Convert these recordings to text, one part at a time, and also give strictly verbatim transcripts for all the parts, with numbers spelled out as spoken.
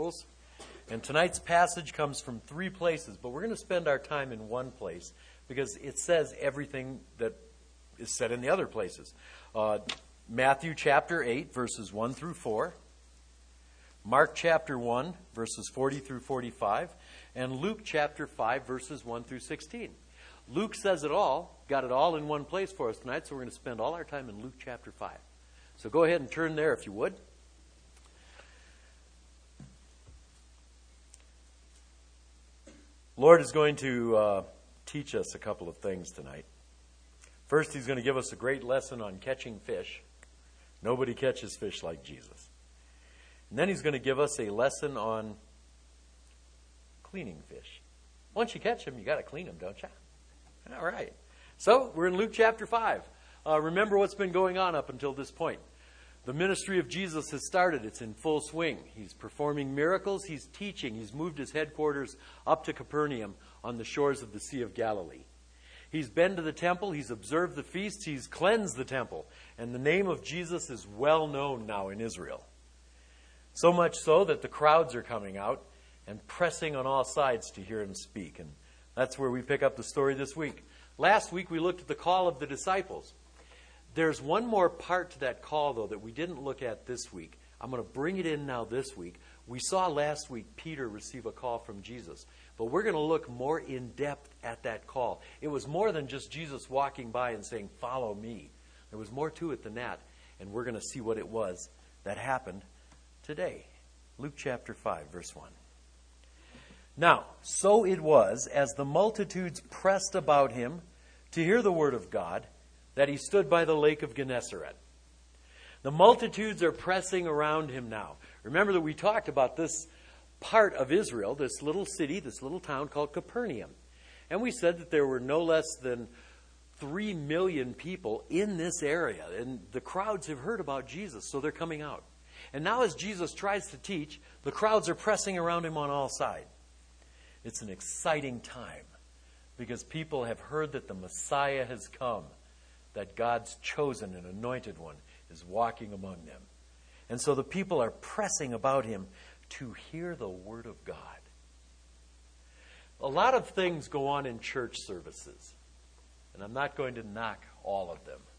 Bibles. And tonight's passage comes from three places, but we're going to spend our time in one place because it says everything that is said in the other places. Uh, Matthew chapter eight, verses one through four. Mark chapter one, verses forty through forty-five. And Luke chapter five, verses one through sixteen. Luke says it all, got it all in one place for us tonight, so we're going to spend all our time in Luke chapter five. So go ahead and turn there if you would. Lord is going to uh, teach us a couple of things tonight. First, he's going to give us a great lesson on catching fish. Nobody catches fish like Jesus. And then he's going to give us a lesson on cleaning fish. Once you catch them, you got to clean them, don't you? All right. So, we're in Luke chapter five. Uh, remember what's been going on up until this point. The ministry of Jesus has started. It's in full swing. He's performing miracles. He's teaching. He's moved his headquarters up to Capernaum on the shores of the Sea of Galilee. He's been to the temple. He's observed the feasts. He's cleansed the temple. And the name of Jesus is well known now in Israel. So much so that the crowds are coming out and pressing on all sides to hear him speak. And that's where we pick up the story this week. Last week we looked at the call of the disciples. There's one more part to that call, though, that we didn't look at this week. I'm going to bring it in now this week. We saw last week Peter receive a call from Jesus. But we're going to look more in depth at that call. It was more than just Jesus walking by and saying, "Follow me." There was more to it than that. And we're going to see what it was that happened today. Luke chapter five, verse one. Now, so it was, as the multitudes pressed about him to hear the word of God, that he stood by the lake of Gennesaret. The multitudes are pressing around him now. Remember that we talked about this part of Israel, this little city, this little town called Capernaum. And we said that there were no less than three million people in this area. And the crowds have heard about Jesus, so they're coming out. And now as Jesus tries to teach, the crowds are pressing around him on all sides. It's an exciting time because people have heard that the Messiah has come, that God's chosen and anointed one is walking among them. And so the people are pressing about him to hear the word of God. A lot of things go on in church services, and I'm not going to knock all of them.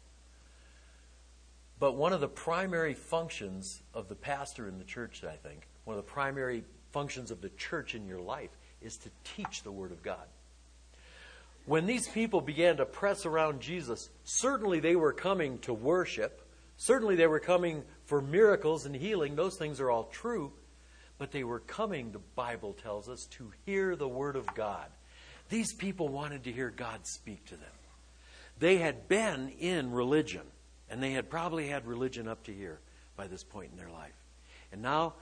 But one of the primary functions of the pastor in the church, I think, one of the primary functions of the church in your life is to teach the word of God. When these people began to press around Jesus, certainly they were coming to worship. Certainly they were coming for miracles and healing. Those things are all true. But they were coming, the Bible tells us, to hear the word of God. These people wanted to hear God speak to them. They had been in religion, and they had probably had religion up to here by this point in their life. And now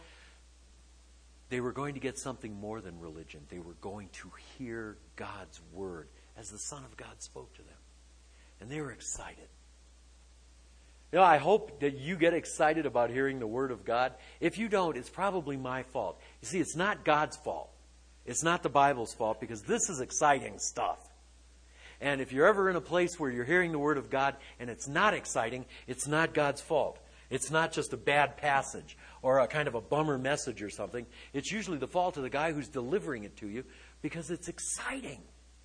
they were going to get something more than religion. They were going to hear God's word as the Son of God spoke to them. And they were excited. You know, I hope that you get excited about hearing the word of God. If you don't, it's probably my fault. You see, it's not God's fault. It's not the Bible's fault, because this is exciting stuff. And if you're ever in a place where you're hearing the word of God and it's not exciting, it's not God's fault. It's not just a bad passage or a kind of a bummer message or something. It's usually the fault of the guy who's delivering it to you, because it's exciting.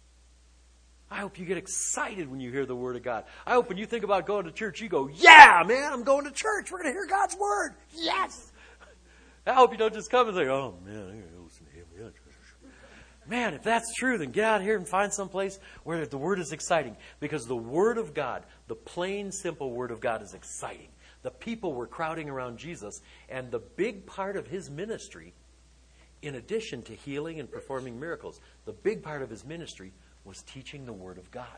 I hope you get excited when you hear the word of God. I hope when you think about going to church, you go, "Yeah, man, I'm going to church. We're going to hear God's word. Yes." I hope you don't just come and say, "Oh, man, I'm going to listen to him." Yeah. Man, if that's true, then get out here and find some place where the word is exciting. Because the word of God, the plain, simple word of God, is exciting. The people were crowding around Jesus, and the big part of his ministry, in addition to healing and performing miracles, the big part of his ministry was teaching the word of God.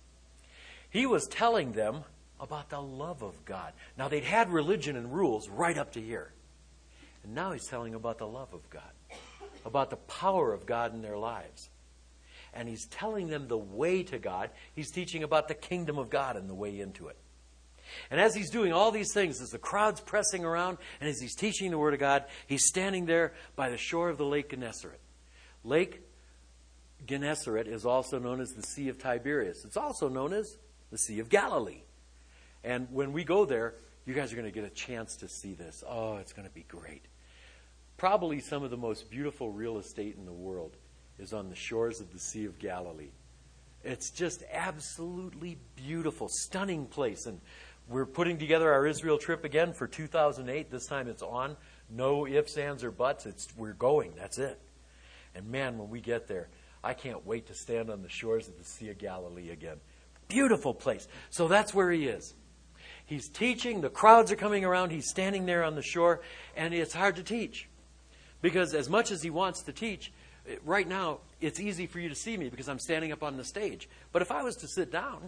He was telling them about the love of God. Now, they'd had religion and rules right up to here. And now he's telling about the love of God, about the power of God in their lives. And he's telling them the way to God. He's teaching about the kingdom of God and the way into it. And as he's doing all these things, as the crowd's pressing around, and as he's teaching the word of God, he's standing there by the shore of the Lake Gennesaret. Lake Gennesaret is also known as the Sea of Tiberias. It's also known as the Sea of Galilee. And when we go there, you guys are going to get a chance to see this. Oh, it's going to be great. Probably some of the most beautiful real estate in the world is on the shores of the Sea of Galilee. It's just absolutely beautiful, stunning place. And we're putting together our Israel trip again for two thousand eight. This time it's on. No ifs, ands, or buts. It's we're going. That's it. And man, when we get there, I can't wait to stand on the shores of the Sea of Galilee again. Beautiful place. So that's where he is. He's teaching. The crowds are coming around. He's standing there on the shore. And it's hard to teach. Because as much as he wants to teach, right now, it's easy for you to see me because I'm standing up on the stage. But if I was to sit down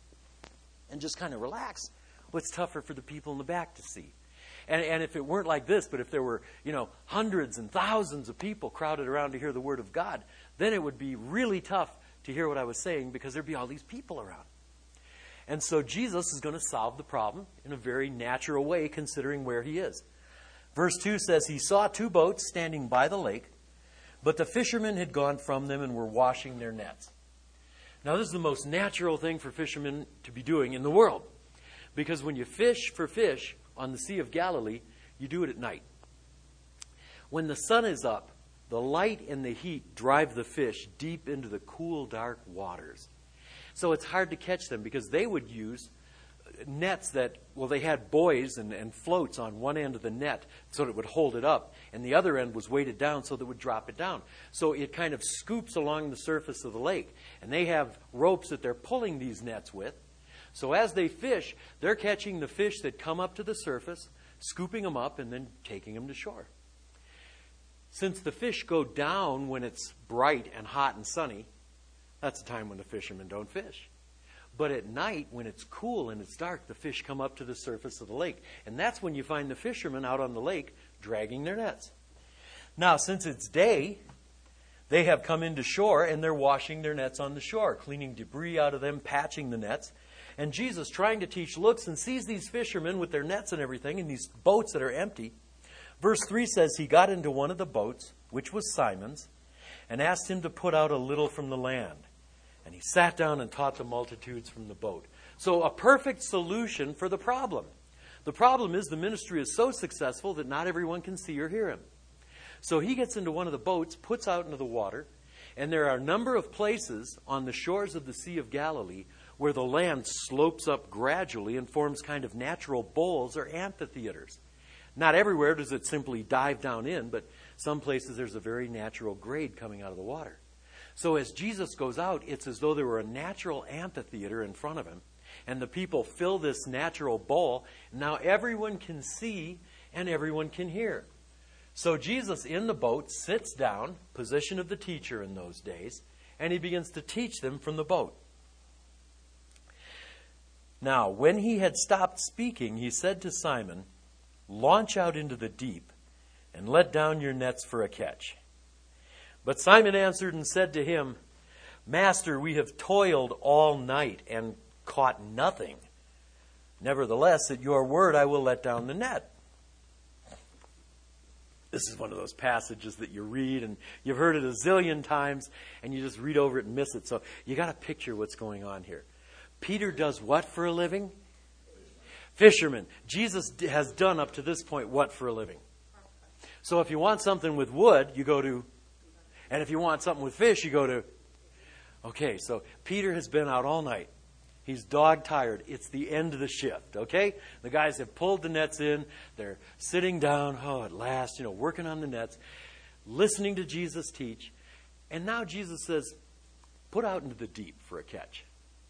and just kind of relax, well, it's tougher for the people in the back to see. And, and if it weren't like this, but if there were, you know, hundreds and thousands of people crowded around to hear the Word of God, then it would be really tough to hear what I was saying because there'd be all these people around. And so Jesus is going to solve the problem in a very natural way, considering where he is. Verse two says, he saw two boats standing by the lake, but the fishermen had gone from them and were washing their nets. Now, this is the most natural thing for fishermen to be doing in the world. Because when you fish for fish on the Sea of Galilee, you do it at night. When the sun is up, the light and the heat drive the fish deep into the cool, dark waters. So it's hard to catch them because they would use nets that, well, they had buoys and, and floats on one end of the net so that it would hold it up, and the other end was weighted down so that it would drop it down. So it kind of scoops along the surface of the lake, and they have ropes that they're pulling these nets with. So as they fish, they're catching the fish that come up to the surface, scooping them up, and then taking them to shore. Since the fish go down when it's bright and hot and sunny, that's the time when the fishermen don't fish. But at night, when it's cool and it's dark, the fish come up to the surface of the lake. And that's when you find the fishermen out on the lake dragging their nets. Now, since it's day, they have come into shore and they're washing their nets on the shore, cleaning debris out of them, patching the nets. And Jesus, trying to teach, looks and sees these fishermen with their nets and everything and these boats that are empty. Verse three says, he got into one of the boats, which was Simon's, and asked him to put out a little from the land. And he sat down and taught the multitudes from the boat. So a perfect solution for the problem. The problem is the ministry is so successful that not everyone can see or hear him. So he gets into one of the boats, puts out into the water, and there are a number of places on the shores of the Sea of Galilee where the land slopes up gradually and forms kind of natural bowls or amphitheaters. Not everywhere does it simply dive down in, but some places there's a very natural grade coming out of the water. So as Jesus goes out, it's as though there were a natural amphitheater in front of him, and the people fill this natural bowl. Now everyone can see and everyone can hear. So Jesus in the boat sits down, position of the teacher in those days, and he begins to teach them from the boat. Now, when he had stopped speaking, he said to Simon, launch out into the deep and let down your nets for a catch. But Simon answered and said to him, Master, we have toiled all night and caught nothing. Nevertheless, at your word, I will let down the net. This is one of those passages that you read and you've heard it a zillion times and you just read over it and miss it. So you got to picture what's going on here. Peter does what for a living? Fisherman. Jesus has done up to this point what for a living? So if you want something with wood, you go to, and if you want something with fish, you go to, okay, so Peter has been out all night. He's dog tired. It's the end of the shift, okay? The guys have pulled the nets in. They're sitting down, oh, at last, you know, working on the nets, listening to Jesus teach. And now Jesus says, put out into the deep for a catch.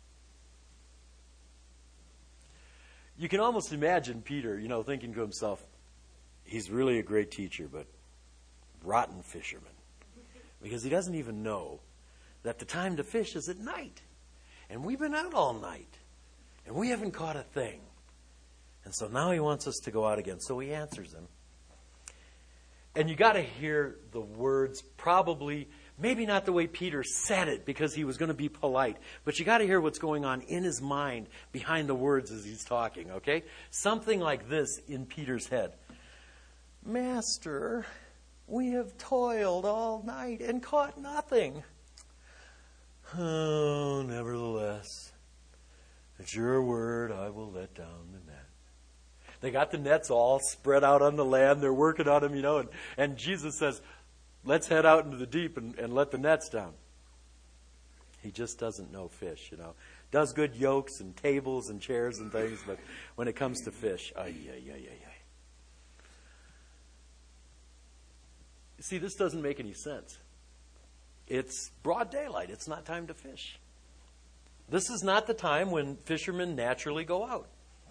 You can almost imagine Peter, you know, thinking to himself, he's really a great teacher, but rotten fisherman. Because he doesn't even know that the time to fish is at night. And we've been out all night. And we haven't caught a thing. And so now he wants us to go out again. So he answers him. And you got to hear the words, probably, maybe not the way Peter said it because he was going to be polite. But you got to hear what's going on in his mind behind the words as he's talking, okay? Something like this in Peter's head. Master, we have toiled all night and caught nothing. Oh, nevertheless, at your word I will let down the net. They got the nets all spread out on the land. They're working on them, you know. And, and Jesus says, let's head out into the deep and, and let the nets down. He just doesn't know fish, you know. Does good yokes and tables and chairs and things, but when it comes to fish, ay, ay, ay, ay, ay. See, this doesn't make any sense. It's broad daylight. It's not time to fish. This is not the time when fishermen naturally go out.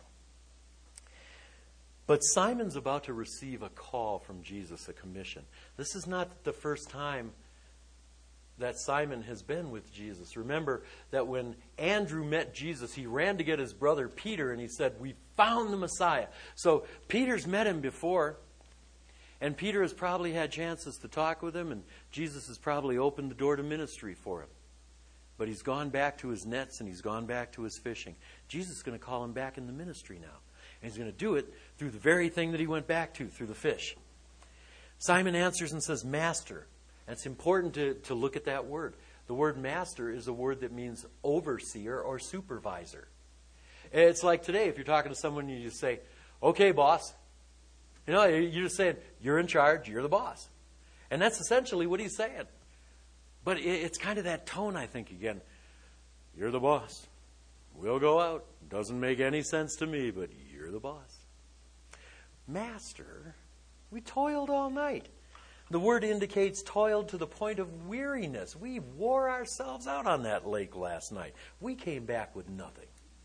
But Simon's about to receive a call from Jesus, a commission. This is not the first time that Simon has been with Jesus. Remember that when Andrew met Jesus, he ran to get his brother Peter, and he said, we found the Messiah. So Peter's met him before, and Peter has probably had chances to talk with him, and Jesus has probably opened the door to ministry for him. But he's gone back to his nets, and he's gone back to his fishing. Jesus is going to call him back in the ministry now. And he's going to do it through the very thing that he went back to, through the fish. Simon answers and says, Master. And it's important to, to look at that word. The word master is a word that means overseer or supervisor. It's like today, if you're talking to someone, you just say, okay, boss. You know, you're just saying, you're in charge, you're the boss. And that's essentially what he's saying. But it's kind of that tone, I think, again. You're the boss. We'll go out. Doesn't make any sense to me, but you're the boss. Master, we toiled all night. The word indicates toiled to the point of weariness. We wore ourselves out on that lake last night. We came back with nothing.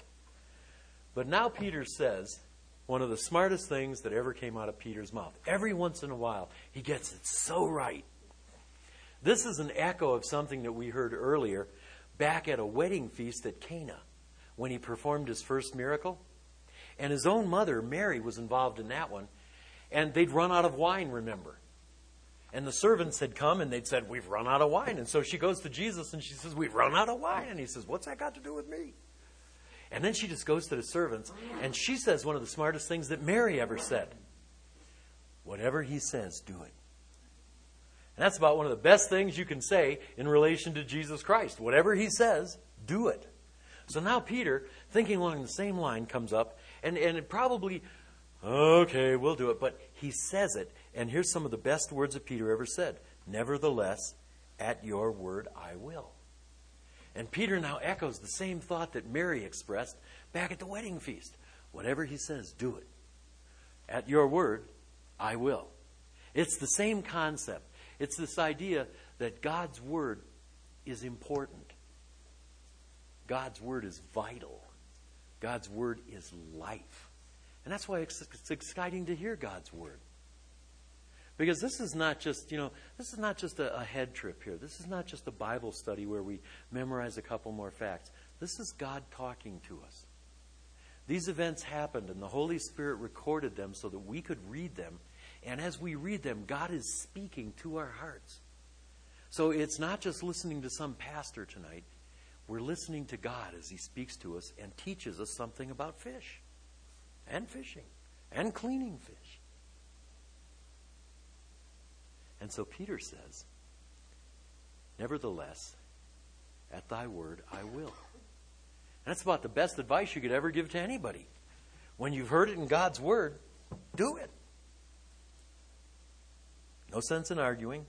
But now Peter says one of the smartest things that ever came out of Peter's mouth. Every once in a while, he gets it so right. This is an echo of something that we heard earlier back at a wedding feast at Cana when he performed his first miracle. And his own mother, Mary, was involved in that one. And they'd run out of wine, remember. And the servants had come and they'd said, we've run out of wine. And so she goes to Jesus and she says, we've run out of wine. And he says, what's that got to do with me? And then she just goes to the servants and she says one of the smartest things that Mary ever said. Whatever he says, do it. And that's about one of the best things you can say in relation to Jesus Christ. Whatever he says, do it. So now Peter, thinking along the same line, comes up and, and it probably, okay, we'll do it. But he says it. And here's some of the best words that Peter ever said. Nevertheless, at your word I will. And Peter now echoes the same thought that Mary expressed back at the wedding feast. Whatever he says, do it. At your word, I will. It's the same concept. It's this idea that God's word is important. God's word is vital. God's word is life. And that's why it's, it's exciting to hear God's word. Because this is not just, you know, this is not just a, a head trip here. This is not just a Bible study where we memorize a couple more facts. This is God talking to us. These events happened and the Holy Spirit recorded them so that we could read them. And as we read them, God is speaking to our hearts. So it's not just listening to some pastor tonight. We're listening to God as he speaks to us and teaches us something about fish and fishing and cleaning fish. And so Peter says, nevertheless, at thy word I will. And that's about the best advice you could ever give to anybody. When you've heard it in God's word, do it. No sense in arguing.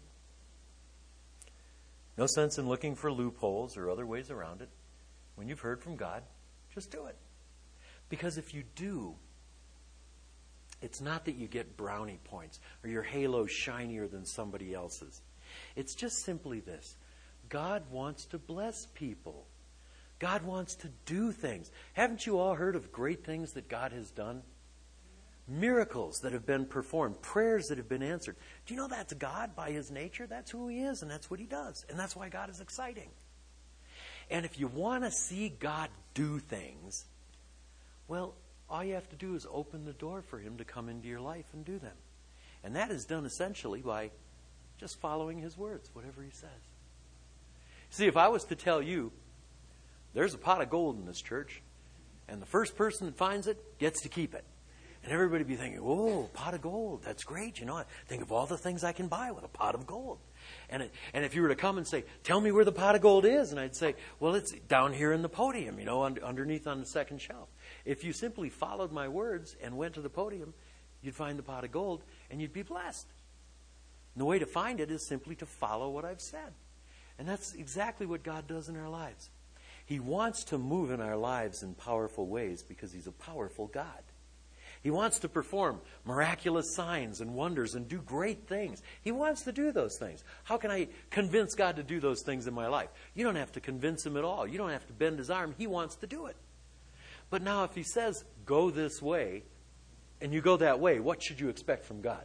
No sense in looking for loopholes or other ways around it. When you've heard from God, just do it. Because if you do, it's not that you get brownie points or your halo's shinier than somebody else's. It's just simply this. God wants to bless people. God wants to do things. Haven't you all heard of great things that God has done? Miracles that have been performed. Prayers that have been answered. Do you know that's God by his nature? That's who he is and that's what he does. And that's why God is exciting. And if you want to see God do things, well, all you have to do is open the door for him to come into your life and do them. And that is done essentially by just following his words, whatever he says. See, if I was to tell you, there's a pot of gold in this church, and the first person that finds it gets to keep it. And everybody would be thinking, "Oh, pot of gold, that's great. You know, think of all the things I can buy with a pot of gold." And it, and if you were to come and say, "Tell me where the pot of gold is," and I'd say, "Well, it's down here in the podium, you know, un- underneath on the second shelf." If you simply followed my words and went to the podium, you'd find the pot of gold and you'd be blessed. And the way to find it is simply to follow what I've said. And that's exactly what God does in our lives. He wants to move in our lives in powerful ways because He's a powerful God. He wants to perform miraculous signs and wonders and do great things. He wants to do those things. How can I convince God to do those things in my life? You don't have to convince Him at all. You don't have to bend His arm. He wants to do it. But now if He says, go this way, and you go that way, what should you expect from God?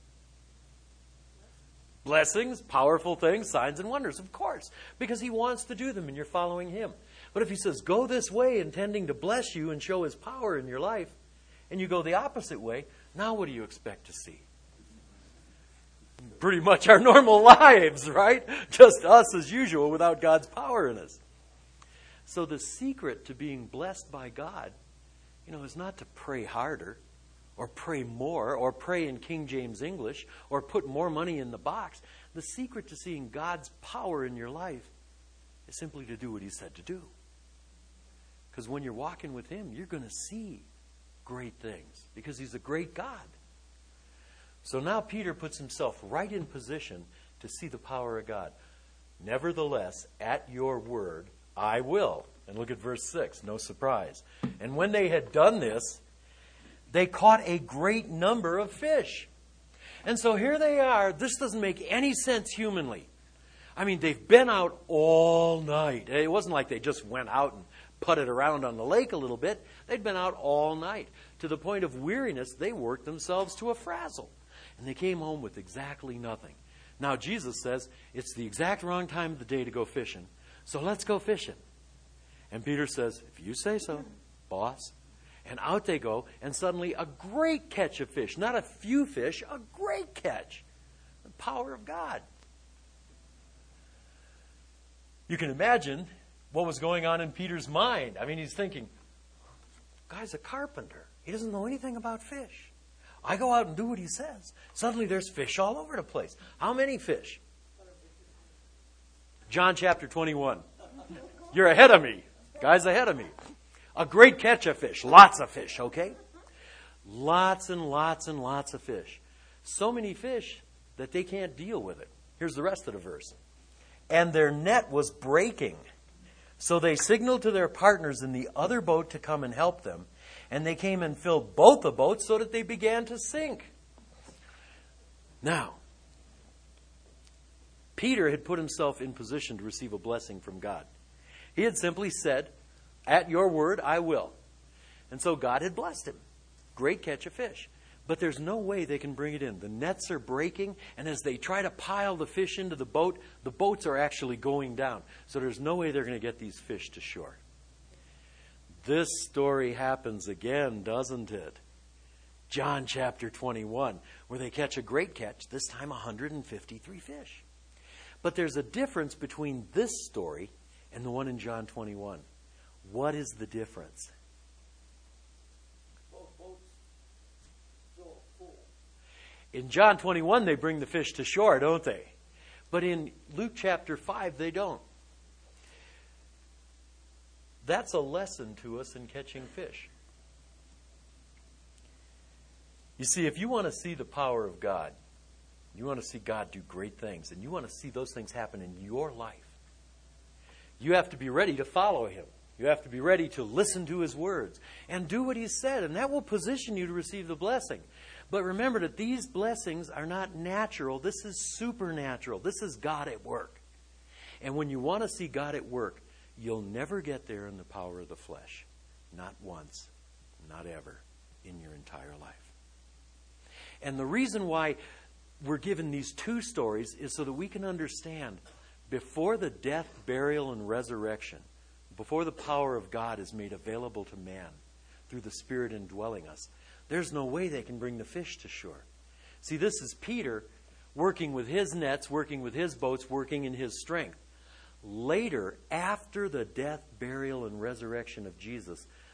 Blessings, powerful things, signs and wonders, of course, because He wants to do them and you're following Him. But if He says, go this way, intending to bless you and show His power in your life, and you go the opposite way, now what do you expect to see? Pretty much our normal lives, right? Just us as usual without God's power in us. So the secret to being blessed by God, you know, is not to pray harder or pray more or pray in King James English or put more money in the box. The secret to seeing God's power in your life is simply to do what He said to do. Because when you're walking with Him, you're going to see great things because He's a great God. So now Peter puts himself right in position to see the power of God. Nevertheless, at your word, I will. And look at verse six, no surprise. And when they had done this, they caught a great number of fish. And so here they are. This doesn't make any sense humanly. I mean, they've been out all night. It wasn't like they just went out and putted around on the lake a little bit. They'd been out all night. To the point of weariness, they worked themselves to a frazzle. And they came home with exactly nothing. Now, Jesus says, it's the exact wrong time of the day to go fishing. So let's go fishing. And Peter says, if you say so, boss. And out they go, and suddenly a great catch of fish. Not a few fish, a great catch. The power of God. You can imagine what was going on in Peter's mind. I mean, he's thinking, guy's a carpenter. He doesn't know anything about fish. I go out and do what he says. Suddenly there's fish all over the place. How many fish? John chapter twenty-one. You're ahead of me. Guy's ahead of me. A great catch of fish. Lots of fish, okay? Lots and lots and lots of fish. So many fish that they can't deal with it. Here's the rest of the verse. And their net was breaking. So they signaled to their partners in the other boat to come and help them. And they came and filled both the boats so that they began to sink. Now, Peter had put himself in position to receive a blessing from God. He had simply said, at your word, I will. And so God had blessed him. Great catch of fish. But there's no way they can bring it in. The nets are breaking, and as they try to pile the fish into the boat, the boats are actually going down. So there's no way they're going to get these fish to shore. This story happens again, doesn't it? John chapter twenty-one, where they catch a great catch, this time one hundred fifty-three fish. But there's a difference between this story and the one in John twenty-one. What is the difference? In John twenty-one, they bring the fish to shore, don't they? But in Luke chapter five, they don't. That's a lesson to us in catching fish. You see, if you want to see the power of God, you want to see God do great things, and you want to see those things happen in your life, you have to be ready to follow Him. You have to be ready to listen to His words and do what He said, and that will position you to receive the blessing. But remember that these blessings are not natural. This is supernatural. This is God at work. And when you want to see God at work, you'll never get there in the power of the flesh. Not once, not ever, in your entire life. And the reason why we're given these two stories is so that we can understand before the death, burial, and resurrection, before the power of God is made available to man through the Spirit indwelling us, there's no way they can bring the fish to shore. See, this is Peter working with his nets, working with his boats, working in his strength. Later, after the death, burial, and resurrection of Jesus,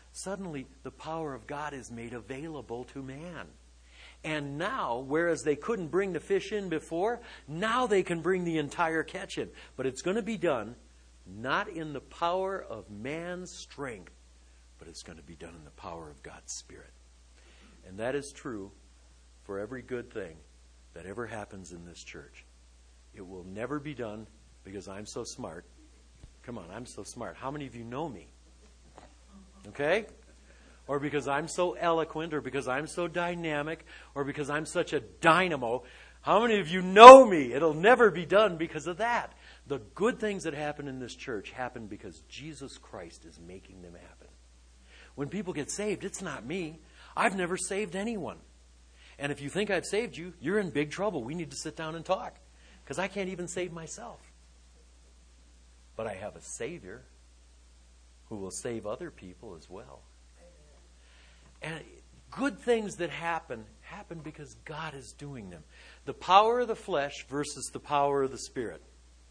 suddenly the power of God is made available to man. And now, whereas they couldn't bring the fish in before, now they can bring the entire catch in. But it's going to be done not in the power of man's strength, but it's going to be done in the power of God's Spirit. And that is true for every good thing that ever happens in this church. It will never be done because I'm so smart. Come on, I'm so smart. How many of you know me? Okay? Or because I'm so eloquent, or because I'm so dynamic, or because I'm such a dynamo. How many of you know me? It'll never be done because of that. The good things that happen in this church happen because Jesus Christ is making them happen. When people get saved, it's not me. I've never saved anyone. And if you think I've saved you, you're in big trouble. We need to sit down and talk. Because I can't even save myself. But I have a Savior who will save other people as well. And good things that happen, happen because God is doing them. The power of the flesh versus the power of the Spirit.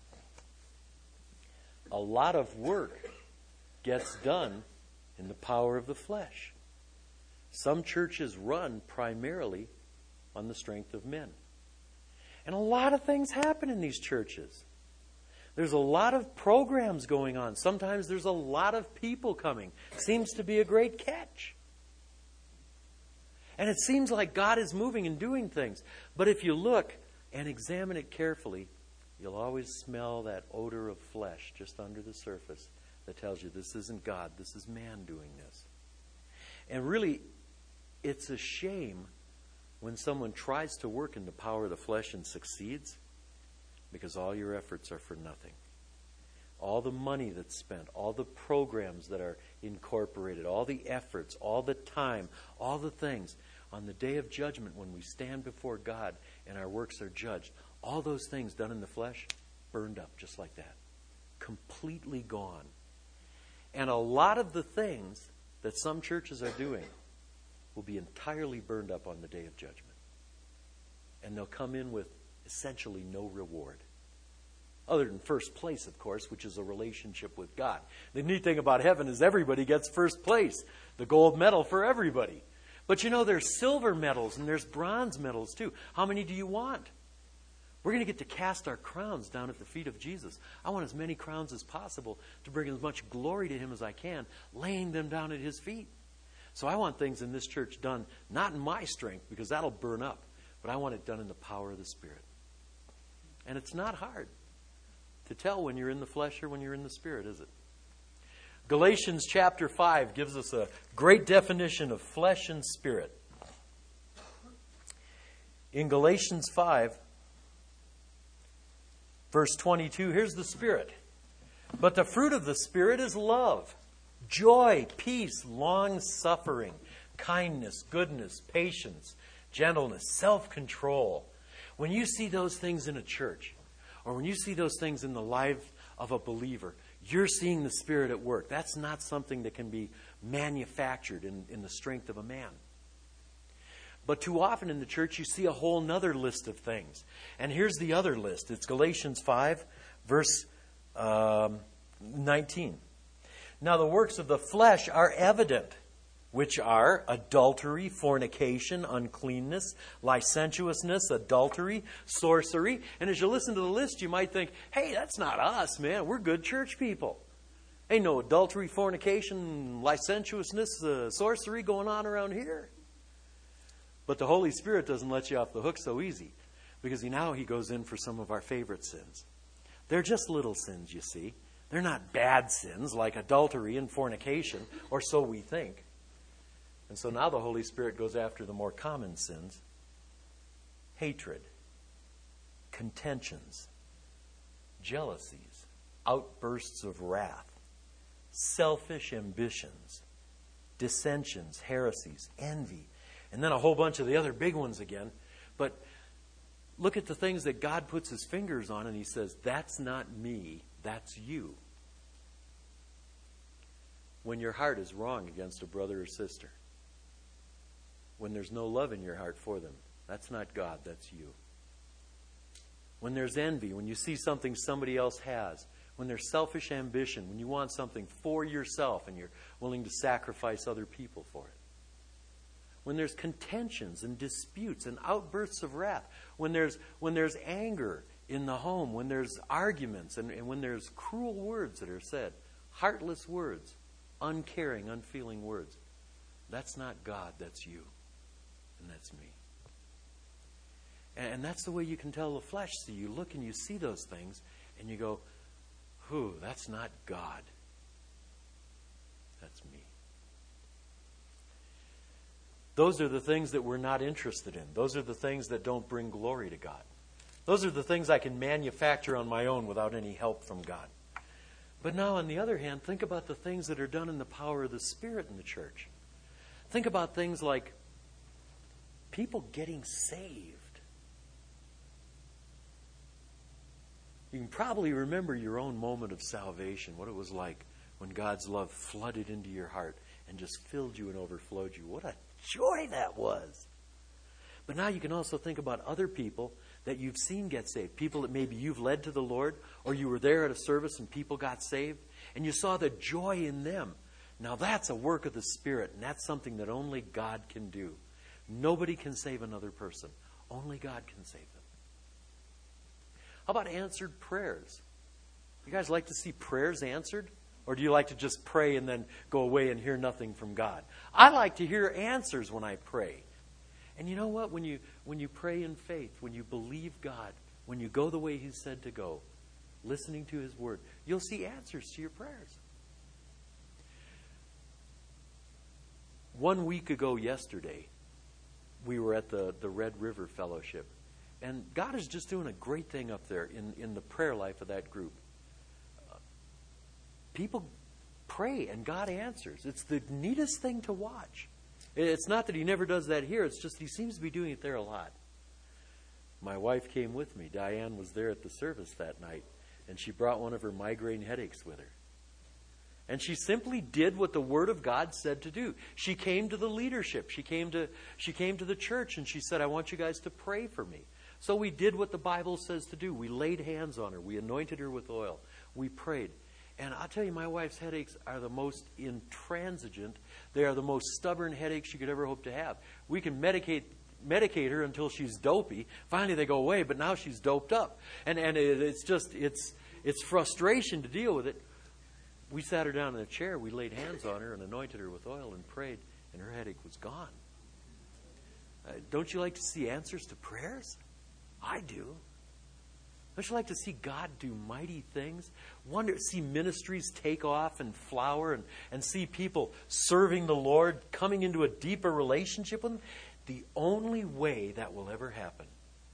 A lot of work gets done in the power of the flesh. Some churches run primarily on the strength of men. And a lot of things happen in these churches. There's a lot of programs going on. Sometimes there's a lot of people coming. Seems to be a great catch. And it seems like God is moving and doing things. But if you look and examine it carefully, you'll always smell that odor of flesh just under the surface that tells you this isn't God, this is man doing this. And really, it's a shame when someone tries to work in the power of the flesh and succeeds, because all your efforts are for nothing. All the money that's spent, all the programs that are incorporated, all the efforts, all the time, all the things. On the day of judgment, when we stand before God and our works are judged, all those things done in the flesh, burned up just like that. Completely gone. And a lot of the things that some churches are doing will be entirely burned up on the day of judgment. And they'll come in with essentially no reward. Other than first place, of course, which is a relationship with God. The neat thing about heaven is everybody gets first place. The gold medal for everybody. But you know, there's silver medals and there's bronze medals too. How many do you want? We're going to get to cast our crowns down at the feet of Jesus. I want as many crowns as possible to bring as much glory to Him as I can, laying them down at His feet. So I want things in this church done, not in my strength, because that'll burn up, but I want it done in the power of the Spirit. And it's not hard to tell when you're in the flesh or when you're in the Spirit, is it? Galatians chapter five gives us a great definition of flesh and spirit. In Galatians five, verse twenty-two, here's the Spirit. But the fruit of the Spirit is love, joy, peace, long-suffering, kindness, goodness, patience, gentleness, self-control. When you see those things in a church, or when you see those things in the life of a believer, you're seeing the Spirit at work. That's not something that can be manufactured in, in the strength of a man. But too often in the church, you see a whole nother list of things. And here's the other list. It's Galatians five, verse um, nineteen. Now the works of the flesh are evident, which are adultery, fornication, uncleanness, licentiousness, adultery, sorcery. And as you listen to the list, you might think, hey, that's not us, man. We're good church people. Ain't no adultery, fornication, licentiousness, uh, sorcery going on around here. But the Holy Spirit doesn't let you off the hook so easy, because he, now he goes in for some of our favorite sins. They're just little sins, you see. They're not bad sins like adultery and fornication, or so we think. And so now the Holy Spirit goes after the more common sins. Hatred, contentions, jealousies, outbursts of wrath, selfish ambitions, dissensions, heresies, envy, and then a whole bunch of the other big ones again. But look at the things that God puts His fingers on and He says, that's not me, that's you. When your heart is wrong against a brother or sister, when there's no love in your heart for them, that's not God, that's you. When there's envy, when you see something somebody else has, when there's selfish ambition, when you want something for yourself and you're willing to sacrifice other people for it. When there's contentions and disputes and outbursts of wrath, when there's when there's anger in the home, when there's arguments and, and when there's cruel words that are said, heartless words, uncaring, unfeeling words. That's not God, that's you. And that's me. And, and that's the way you can tell the flesh. So you look and you see those things and you go, whew, that's not God. That's me. Those are the things that we're not interested in. Those are the things that don't bring glory to God. Those are the things I can manufacture on my own without any help from God. But now, on the other hand, think about the things that are done in the power of the Spirit in the church. Think about things like people getting saved. You can probably remember your own moment of salvation, what it was like when God's love flooded into your heart and just filled you and overflowed you. What a joy that was. But now you can also think about other people that you've seen get saved. People that maybe you've led to the Lord, or you were there at a service and people got saved, and you saw the joy in them. Now that's a work of the Spirit, and that's something that only God can do. Nobody can save another person. Only God can save them. How about answered prayers? You guys like to see prayers answered? Or do you like to just pray and then go away and hear nothing from God? I like to hear answers when I pray. And you know what? When you when you pray in faith, when you believe God, when you go the way He said to go, listening to His Word, you'll see answers to your prayers. One week ago yesterday, we were at the, the Red River Fellowship. And God is just doing a great thing up there in, in the prayer life of that group. People pray and God answers. It's the neatest thing to watch. It's not that He never does that here. It's just He seems to be doing it there a lot. My wife came with me. Diane was there at the service that night. And she brought one of her migraine headaches with her. And she simply did what the Word of God said to do. She came to the leadership. She came to, she came to the church and she said, I want you guys to pray for me. So we did what the Bible says to do. We laid hands on her. We anointed her with oil. We prayed. And I'll tell you, my wife's headaches are the most intransigent. They are the most stubborn headaches you could ever hope to have. We can medicate medicate her until she's dopey. Finally, they go away, but now she's doped up. And and it, it's just, it's it's frustration to deal with it. We sat her down in a chair. We laid hands on her and anointed her with oil and prayed, and her headache was gone. Uh, don't you like to see answers to prayers? I do. Don't you like to see God do mighty things? Wonder, see ministries take off and flower and, and see people serving the Lord, coming into a deeper relationship with Him? The only way that will ever happen,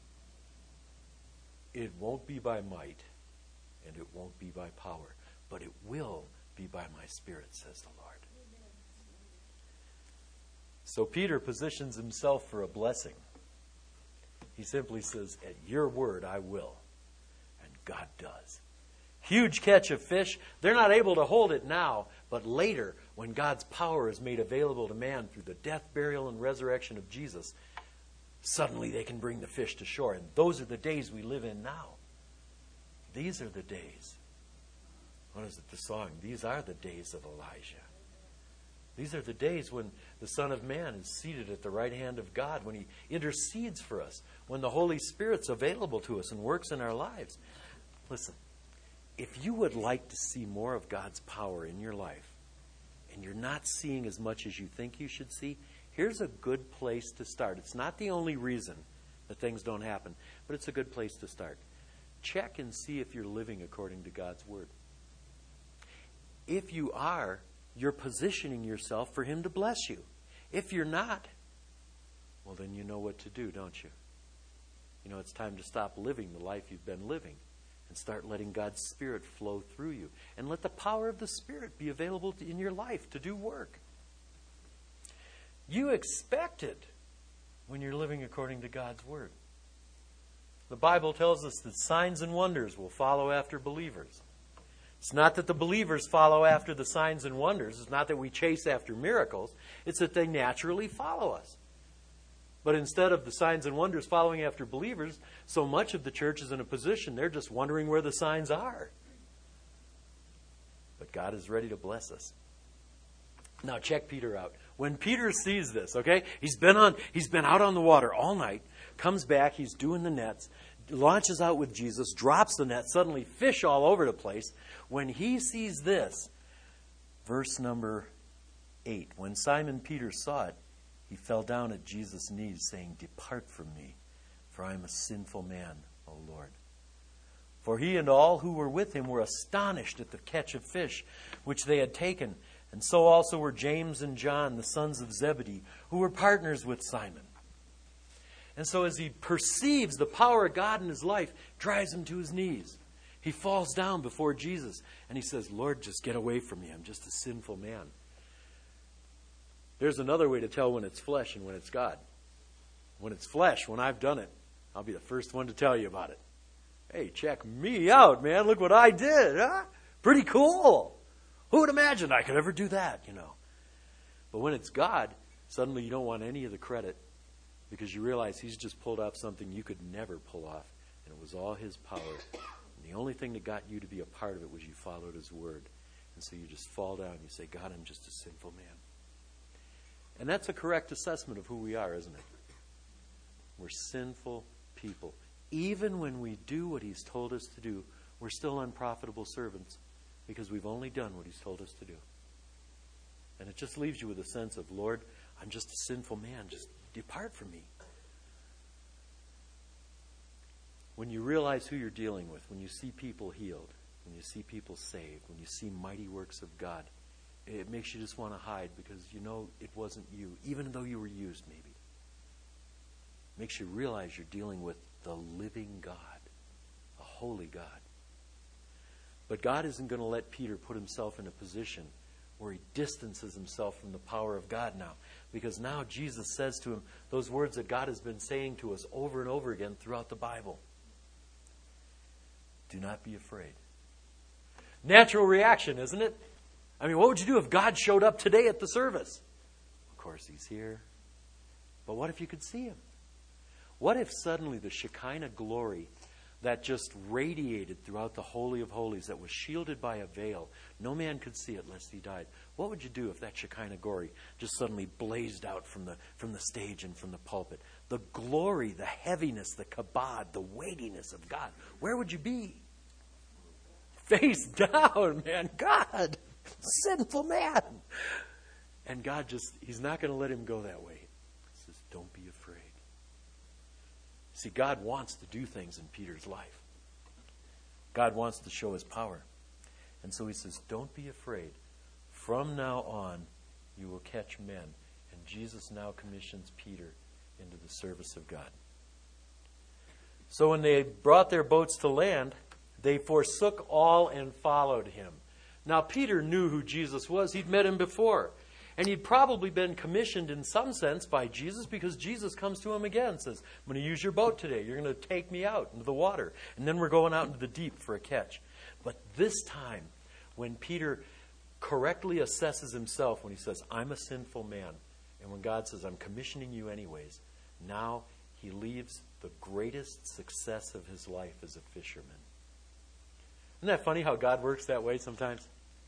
it won't be by might and it won't be by power, but it will be by my Spirit, says the Lord. So Peter positions himself for a blessing. He simply says, at your word I will. God does. Huge catch of fish. They're not able to hold it now, but later, when God's power is made available to man through the death, burial, and resurrection of Jesus, suddenly they can bring the fish to shore. And those are the days we live in now. These are the days. What is it, the song? These are the days of Elijah. These are the days when the Son of Man is seated at the right hand of God, when He intercedes for us, when the Holy Spirit's available to us and works in our lives. Listen, if you would like to see more of God's power in your life, and you're not seeing as much as you think you should see, here's a good place to start. It's not the only reason that things don't happen, but it's a good place to start. Check and see if you're living according to God's Word. If you are, you're positioning yourself for Him to bless you. If you're not, well, then you know what to do, don't you? You know, it's time to stop living the life you've been living and start letting God's Spirit flow through you. And let the power of the Spirit be available to, in your life to do work. You expect it when you're living according to God's Word. The Bible tells us that signs and wonders will follow after believers. It's not that the believers follow after the signs and wonders. It's not that we chase after miracles. It's that they naturally follow us. But instead of the signs and wonders following after believers, so much of the church is in a position they're just wondering where the signs are. God is ready to bless us. Now check Peter out. When Peter sees this, okay, he's been on, he's been out on the water all night, comes back, he's doing the nets, launches out with Jesus, drops the net, suddenly fish all over the place. When he sees this, verse number eight, when Simon Peter saw it, he fell down at Jesus' knees, saying, "Depart from me, for I am a sinful man, O Lord." For he and all who were with him were astonished at the catch of fish which they had taken. And so also were James and John, the sons of Zebedee, who were partners with Simon. And so as he perceives the power of God in his life, drives him to his knees. He falls down before Jesus and he says, "Lord, just get away from me. I'm just a sinful man." There's another way to tell when it's flesh and when it's God. When it's flesh, when I've done it, I'll be the first one to tell you about it. Hey, check me out, man. Look what I did. Huh? Pretty cool. Who would imagine I could ever do that, you know? But when it's God, suddenly you don't want any of the credit because you realize he's just pulled off something you could never pull off, and it was all his power. And the only thing that got you to be a part of it was you followed his word. And so you just fall down and you say, "God, I'm just a sinful man." And that's a correct assessment of who we are, isn't it? We're sinful people. Even when we do what he's told us to do, we're still unprofitable servants because we've only done what he's told us to do. And it just leaves you with a sense of, "Lord, I'm just a sinful man. Just depart from me." When you realize who you're dealing with, when you see people healed, when you see people saved, when you see mighty works of God, it makes you just want to hide because you know it wasn't you, even though you were used maybe. It makes you realize you're dealing with the living God, a holy God. But God isn't going to let Peter put himself in a position where he distances himself from the power of God now. Because now Jesus says to him those words that God has been saying to us over and over again throughout the Bible. Do not be afraid. Natural reaction, isn't it? I mean, what would you do if God showed up today at the service? Of course, he's here. But what if you could see him? What if suddenly the Shekinah glory that just radiated throughout the Holy of Holies, that was shielded by a veil, no man could see it lest he died? What would you do if that Shekinah glory just suddenly blazed out from the, from the stage and from the pulpit? The glory, the heaviness, the kabod, the weightiness of God. Where would you be? Face down, man. God, sinful man. And God just, he's not going to let him go that way. He says, "Don't be afraid." See, God wants to do things in Peter's life. God wants to show his power. And so he says, "Don't be afraid. From now on, you will catch men." And Jesus now commissions Peter into the service of God. So when they brought their boats to land, they forsook all and followed him. Now, Peter knew who Jesus was. He'd met him before. And he'd probably been commissioned in some sense by Jesus because Jesus comes to him again and says, "I'm going to use your boat today. You're going to take me out into the water. And then we're going out into the deep for a catch." But this time, when Peter correctly assesses himself, when he says, "I'm a sinful man," and when God says, "I'm commissioning you anyways," now he leaves the greatest success of his life as a fisherman. Isn't that funny how God works that way sometimes?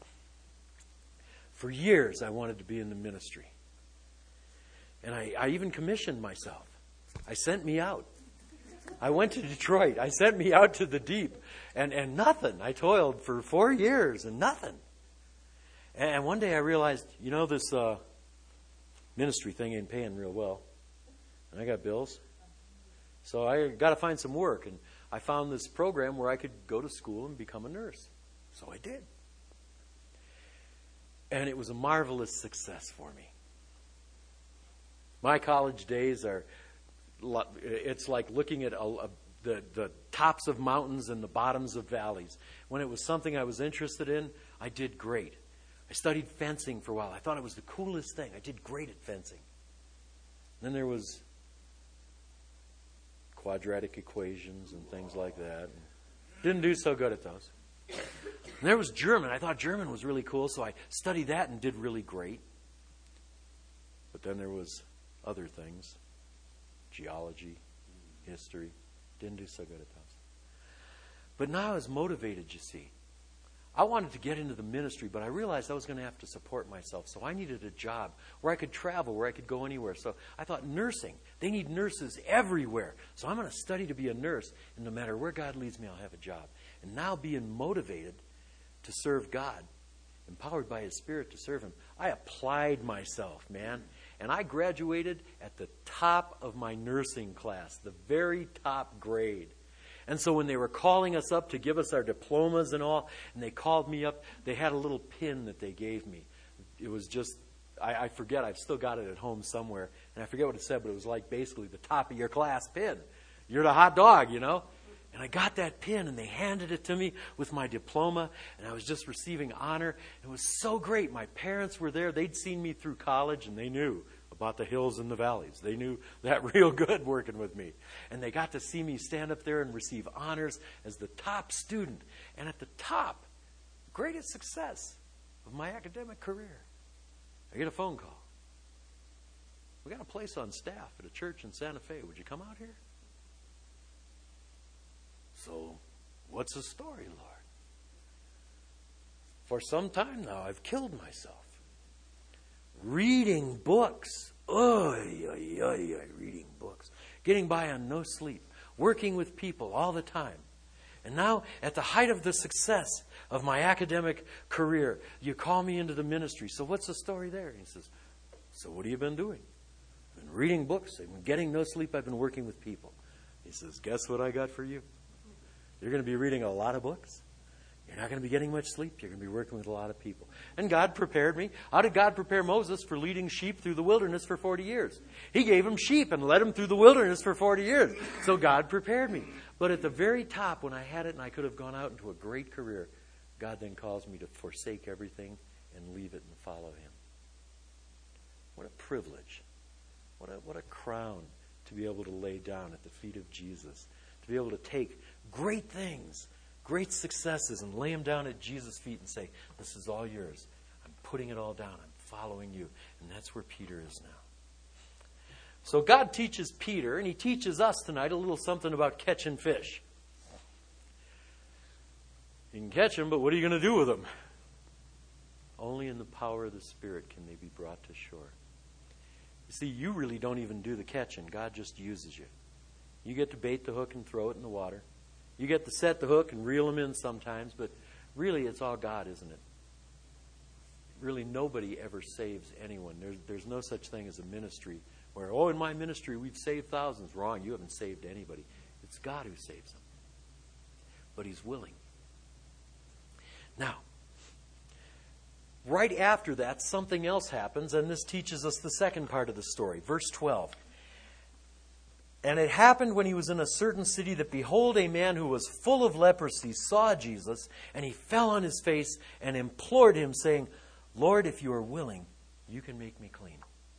For years, I wanted to be in the ministry. And I, I even commissioned myself. I sent me out. I went to Detroit. I sent me out to the deep. And, and nothing. I toiled for four years and nothing. And one day I realized, you know, this uh, ministry thing ain't paying real well. And I got bills. So I got to find some work. And I found this program where I could go to school and become a nurse. So I did. And it was a marvelous success for me. My college days are, it's like looking at a, a, the, the tops of mountains and the bottoms of valleys. When it was something I was interested in, I did great. I studied fencing for a while. I thought it was the coolest thing. I did great at fencing. Then there was quadratic equations and things like that. Didn't do so good at those. And there was German. I thought German was really cool, so I studied that and did really great. But then there was other things. Geology, history. Didn't do so good at those. But now I was motivated, you see. I wanted to get into the ministry, but I realized I was going to have to support myself. So I needed a job where I could travel, where I could go anywhere. So I thought nursing. They need nurses everywhere. So I'm going to study to be a nurse. And no matter where God leads me, I'll have a job. And now being motivated to serve God, empowered by His Spirit to serve Him, I applied myself, man. And I graduated at the top of my nursing class, the very top grade. And so when they were calling us up to give us our diplomas and all, and they called me up, they had a little pin that they gave me. It was just, I, I forget, I've still got it at home somewhere, and I forget what it said, but it was like basically the top of your class pin. You're the hot dog, you know? And I got that pin, and they handed it to me with my diploma, and I was just receiving honor. It was so great. My parents were there. They'd seen me through college, and they knew about the hills and the valleys. They knew that real good working with me. And they got to see me stand up there and receive honors as the top student. And at the top, greatest success of my academic career, I get a phone call. We got a place on staff at a church in Santa Fe. Would you come out here? So, what's the story, Lord? For some time now, I've killed myself. Reading books. Oy, oy, oy, oy, reading books. Getting by on no sleep. Working with people all the time. And now, at the height of the success of my academic career, you call me into the ministry. So what's the story there? And he says, so what have you been doing? I've been reading books. I've been getting no sleep. I've been working with people. He says, guess what I got for you? You're going to be reading a lot of books. You're not going to be getting much sleep. You're going to be working with a lot of people. And God prepared me. How did God prepare Moses for leading sheep through the wilderness for forty years? He gave him sheep and led him through the wilderness for forty years. So God prepared me. But at the very top, when I had it and I could have gone out into a great career, God then calls me to forsake everything and leave it and follow Him. What a privilege. What a, what a crown to be able to lay down at the feet of Jesus. To be able to take great things, great successes, and lay them down at Jesus' feet and say, this is all yours. I'm putting it all down. I'm following you. And that's where Peter is now. So God teaches Peter, and He teaches us tonight a little something about catching fish. You can catch them, but what are you going to do with them? Only in the power of the Spirit can they be brought to shore. You see, you really don't even do the catching. God just uses you. You get to bait the hook and throw it in the water. You get to set the hook and reel them in sometimes, but really it's all God, isn't it? Really nobody ever saves anyone. There's, there's no such thing as a ministry where, oh, in my ministry we've saved thousands. Wrong, you haven't saved anybody. It's God who saves them. But He's willing. Now, right after that, something else happens, and this teaches us the second part of the story. Verse twelve. And it happened when he was in a certain city that, behold, a man who was full of leprosy saw Jesus, and he fell on his face and implored Him, saying, Lord, if you are willing, you can make me clean.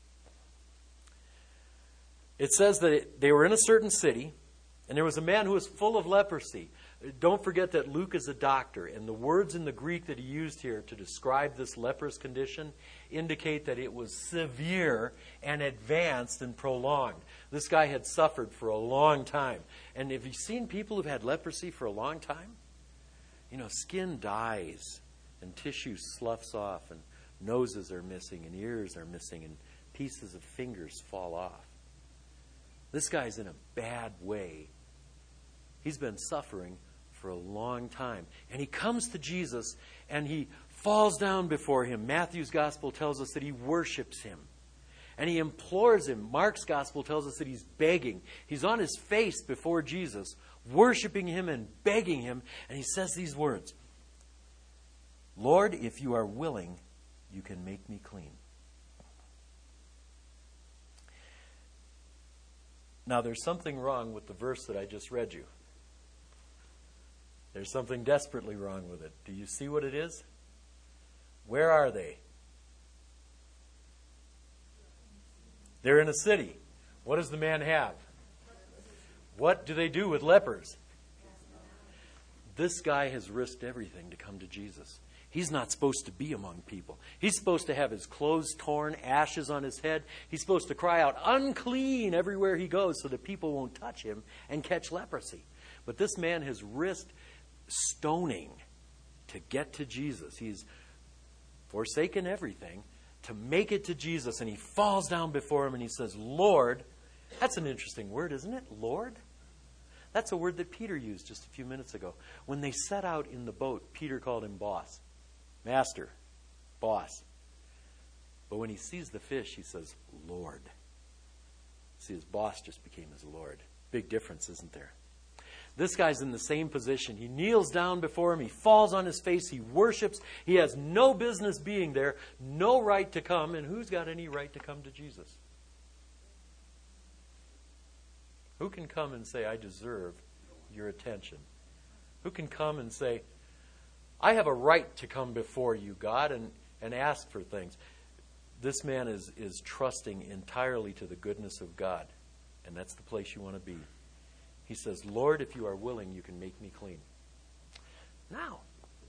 It says that it, they were in a certain city, and there was a man who was full of leprosy. Don't forget that Luke is a doctor, and the words in the Greek that he used here to describe this leprous condition indicate that it was severe and advanced and prolonged. This guy had suffered for a long time. And have you seen people who've had leprosy for a long time? You know, skin dies, and tissue sloughs off, and noses are missing, and ears are missing, and pieces of fingers fall off. This guy's in a bad way. He's been suffering for a long time. And he comes to Jesus and he falls down before Him. Matthew's gospel tells us that he worships Him. And he implores Him. Mark's gospel tells us that he's begging. He's on his face before Jesus, worshiping Him and begging Him. And he says these words, Lord, if you are willing, you can make me clean. Now, there's something wrong with the verse that I just read you. There's something desperately wrong with it. Do you see what it is? Where are they? They're in a city. What does the man have? What do they do with lepers? This guy has risked everything to come to Jesus. He's not supposed to be among people. He's supposed to have his clothes torn, ashes on his head. He's supposed to cry out, unclean, everywhere he goes so that people won't touch him and catch leprosy. But this man has risked stoning to get to Jesus. He's forsaken everything to make it to Jesus, and he falls down before him and he says, Lord. That's an interesting word, isn't it? Lord? That's a word that Peter used just a few minutes ago. When they set out in the boat, Peter called him boss. Master. Boss. But when he sees the fish, he says, Lord. See, his boss just became his Lord. Big difference, isn't there? This guy's in the same position. He kneels down before him. He falls on his face. He worships. He has no business being there. No right to come. And who's got any right to come to Jesus? Who can come and say, I deserve your attention? Who can come and say, I have a right to come before you, God, and, and ask for things? This man is, is trusting entirely to the goodness of God. And that's the place you want to be. He says, Lord, if you are willing, you can make me clean. Now,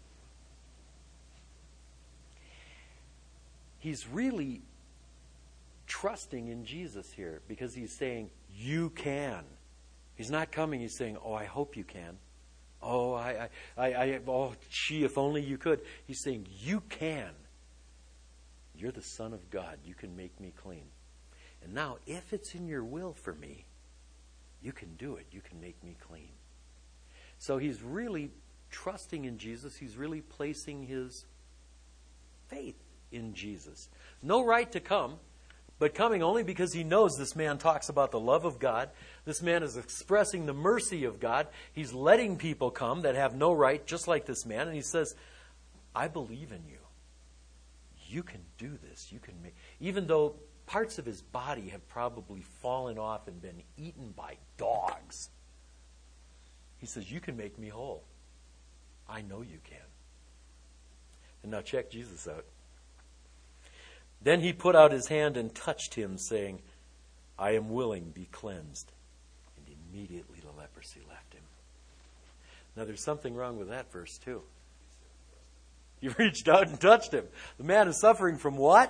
he's really trusting in Jesus here because he's saying, you can. He's not coming, he's saying, oh, I hope you can. Oh, I, I, I, I oh, gee, if only you could. He's saying, you can. You're the Son of God. You can make me clean. And now, if it's in your will for me, you can do it. You can make me clean. So he's really trusting in Jesus. He's really placing his faith in Jesus. No right to come, but coming only because he knows this man talks about the love of God. This man is expressing the mercy of God. He's letting people come that have no right, just like this man. And he says, I believe in you. You can do this. You can make, even though parts of his body have probably fallen off and been eaten by dogs. He says, you can make me whole. I know you can. And now check Jesus out. Then he put out his hand and touched him, saying, I am willing, be cleansed. And immediately the leprosy left him. Now there's something wrong with that verse too. You reached out and touched him. The man is suffering from what?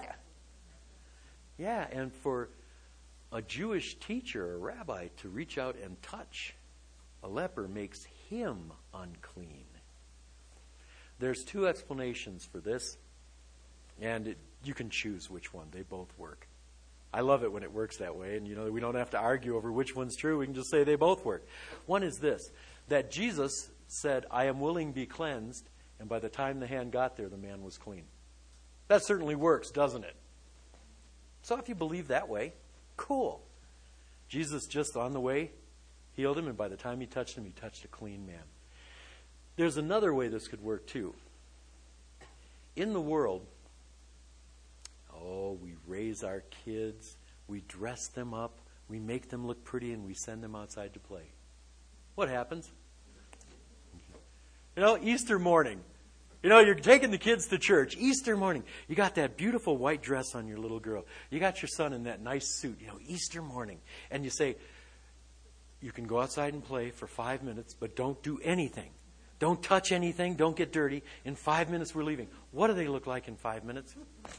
Yeah, and for a Jewish teacher, a rabbi, to reach out and touch a leper makes him unclean. There's two explanations for this, and it, you can choose which one. They both work. I love it when it works that way, and you know we don't have to argue over which one's true. We can just say they both work. One is this, that Jesus said, I am willing, be cleansed, and by the time the hand got there, the man was clean. That certainly works, doesn't it? So if you believe that way, cool. Jesus just on the way healed him, and by the time he touched him, he touched a clean man. There's another way this could work too. In the world, oh, we raise our kids, we dress them up, we make them look pretty, and we send them outside to play. What happens? You know, Easter morning. You know, you're taking the kids to church. Easter morning. You got that beautiful white dress on your little girl. You got your son in that nice suit. You know, Easter morning. And you say, you can go outside and play for five minutes, but don't do anything. Don't touch anything. Don't get dirty. In five minutes, we're leaving. What do they look like in five minutes?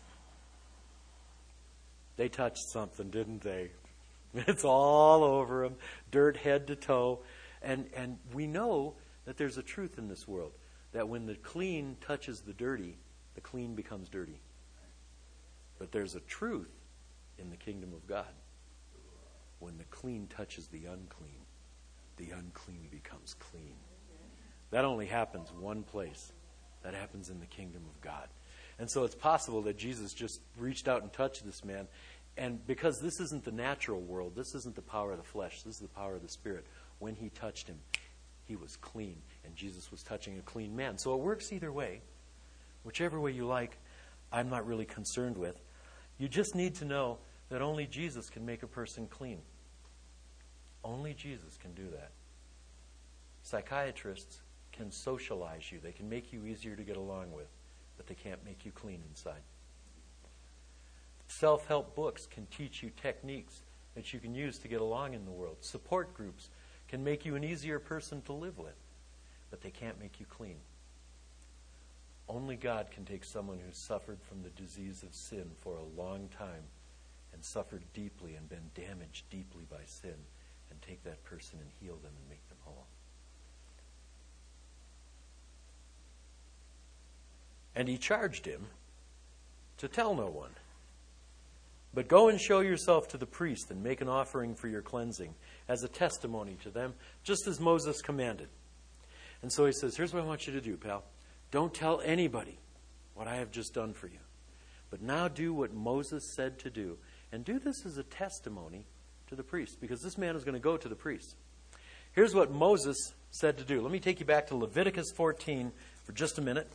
They touched something, didn't they? It's all over them. Dirt head to toe. And, and we know that there's a truth in this world. That when the clean touches the dirty, the clean becomes dirty. But there's a truth in the kingdom of God. When the clean touches the unclean, the unclean becomes clean. That only happens one place. That happens in the kingdom of God. And so it's possible that Jesus just reached out and touched this man. And because this isn't the natural world, this isn't the power of the flesh, this is the power of the Spirit. When he touched him, he was clean. And Jesus was touching a clean man. So it works either way. Whichever way you like, I'm not really concerned with. You just need to know that only Jesus can make a person clean. Only Jesus can do that. Psychiatrists can socialize you. They can make you easier to get along with, but they can't make you clean inside. Self-help books can teach you techniques that you can use to get along in the world. Support groups can make you an easier person to live with, but they can't make you clean. Only God can take someone who's suffered from the disease of sin for a long time and suffered deeply and been damaged deeply by sin and take that person and heal them and make them whole. And he charged him to tell no one. But go and show yourself to the priest and make an offering for your cleansing as a testimony to them, just as Moses commanded. And so he says, here's what I want you to do, pal. Don't tell anybody what I have just done for you. But now do what Moses said to do. And do this as a testimony to the priest, because this man is going to go to the priest. Here's what Moses said to do. Let me take you back to Leviticus fourteen for just a minute.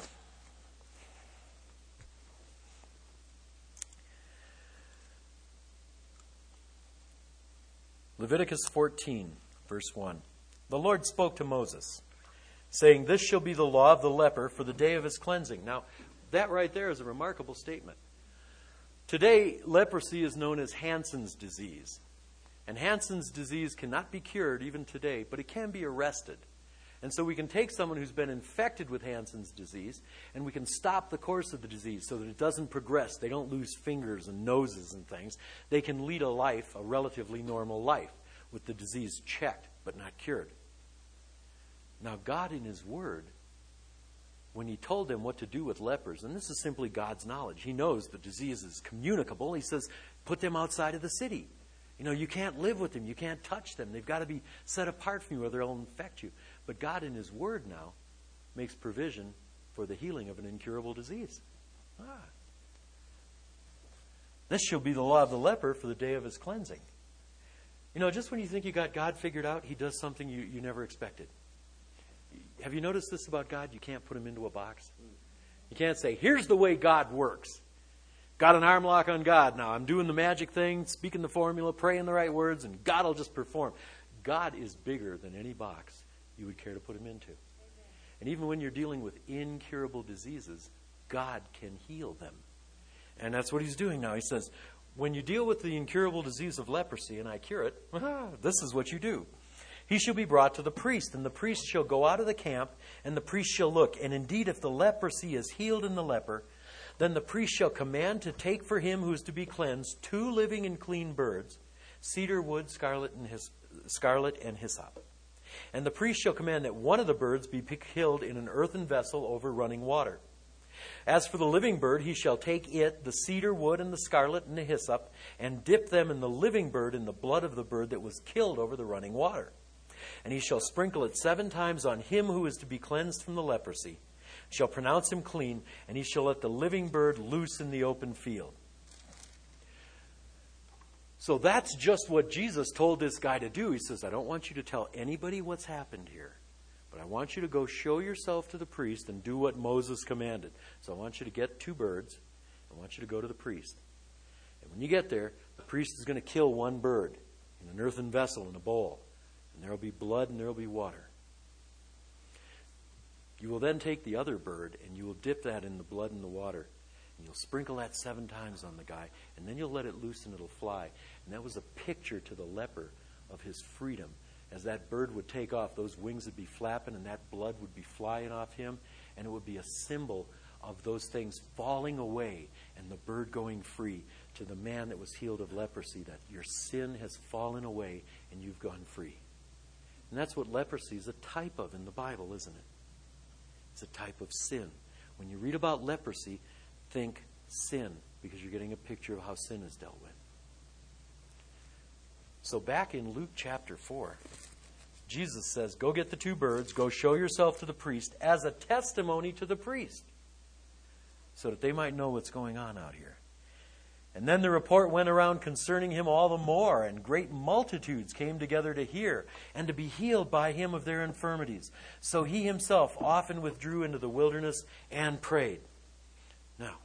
Leviticus fourteen, verse one. The Lord spoke to Moses, saying, this shall be the law of the leper for the day of his cleansing. Now, that right there is a remarkable statement. Today, leprosy is known as Hansen's disease. And Hansen's disease cannot be cured even today, but it can be arrested. And so we can take someone who's been infected with Hansen's disease, and we can stop the course of the disease so that it doesn't progress. They don't lose fingers and noses and things. They can lead a life, a relatively normal life, with the disease checked but not cured. Now, God in His Word, when He told them what to do with lepers, and this is simply God's knowledge. He knows the disease is communicable. He says, put them outside of the city. You know, you can't live with them. You can't touch them. They've got to be set apart from you or they'll infect you. But God in His Word now makes provision for the healing of an incurable disease. Ah. This shall be the law of the leper for the day of his cleansing. You know, just when you think you got God figured out, He does something you, you never expected. Have you noticed this about God? You can't put Him into a box. You can't say, here's the way God works. Got an arm lock on God now. I'm doing the magic thing, speaking the formula, praying the right words, and God will just perform. God is bigger than any box you would care to put Him into. Amen. And even when you're dealing with incurable diseases, God can heal them. And that's what He's doing now. He says, when you deal with the incurable disease of leprosy and I cure it, this is what you do. He shall be brought to the priest, and the priest shall go out of the camp, and the priest shall look. And indeed, if the leprosy is healed in the leper, then the priest shall command to take for him who is to be cleansed two living and clean birds, cedar wood, scarlet, and his, scarlet and hyssop. And the priest shall command that one of the birds be killed in an earthen vessel over running water. As for the living bird, he shall take it, the cedar wood and the scarlet and the hyssop, and dip them in the living bird in the blood of the bird that was killed over the running water. And he shall sprinkle it seven times on him who is to be cleansed from the leprosy, shall pronounce him clean, and he shall let the living bird loose in the open field. So that's just what Jesus told this guy to do. He says, I don't want you to tell anybody what's happened here, but I want you to go show yourself to the priest and do what Moses commanded. So I want you to get two birds. I want you to go to the priest. And when you get there, the priest is going to kill one bird in an earthen vessel in a bowl. And there will be blood and there will be water. You will then take the other bird and you will dip that in the blood and the water. And you'll sprinkle that seven times on the guy. And then you'll let it loose and it'll fly. And that was a picture to the leper of his freedom. As that bird would take off, those wings would be flapping and that blood would be flying off him. And it would be a symbol of those things falling away and the bird going free to the man that was healed of leprosy, that your sin has fallen away and you've gone free. And that's what leprosy is a type of in the Bible, isn't it? It's a type of sin. When you read about leprosy, think sin, because you're getting a picture of how sin is dealt with. So back in Luke chapter four, Jesus says, go get the two birds, go show yourself to the priest as a testimony to the priest, so that they might know what's going on out here. And then the report went around concerning him all the more, and great multitudes came together to hear and to be healed by him of their infirmities. So he himself often withdrew into the wilderness and prayed. Now,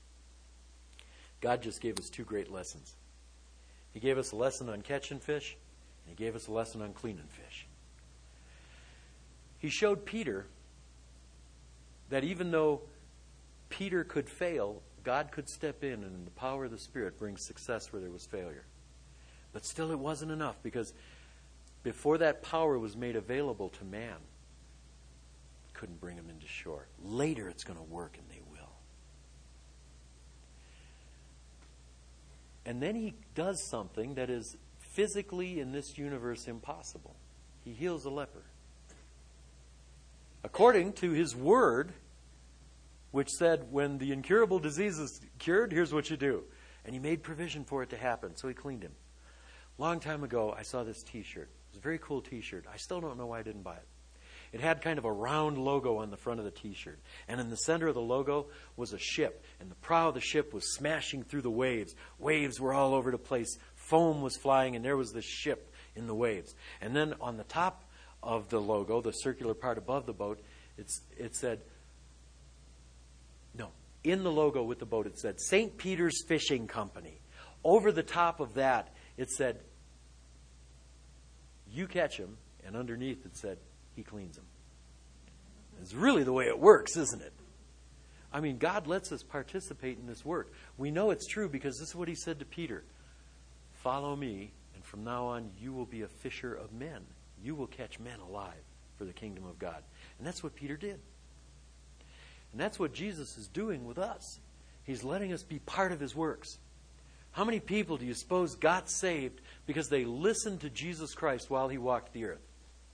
God just gave us two great lessons. He gave us a lesson on catching fish, and he gave us a lesson on cleaning fish. He showed Peter that even though Peter could fail, God could step in and in the power of the Spirit bring success where there was failure. But still it wasn't enough, because before that power was made available to man, it couldn't bring him into shore. Later it's going to work, and they will. And then he does something that is physically in this universe impossible. He heals a leper. According to his word, which said, when the incurable disease is cured, here's what you do. And he made provision for it to happen, so he cleaned him. Long time ago, I saw this T-shirt. It was a very cool T-shirt. I still don't know why I didn't buy it. It had kind of a round logo on the front of the T-shirt. And in the center of the logo was a ship. And the prow of the ship was smashing through the waves. Waves were all over the place. Foam was flying, and there was this ship in the waves. And then on the top of the logo, the circular part above the boat, it's, it said, no, in the logo with the boat, it said Saint Peter's Fishing Company. Over the top of that, it said, you catch him, and underneath it said, he cleans them. It's really the way it works, isn't it? I mean, God lets us participate in this work. We know it's true because this is what he said to Peter. Follow me, and from now on you will be a fisher of men. You will catch men alive for the kingdom of God. And that's what Peter did. And that's what Jesus is doing with us. He's letting us be part of his works. How many people do you suppose got saved because they listened to Jesus Christ while he walked the earth?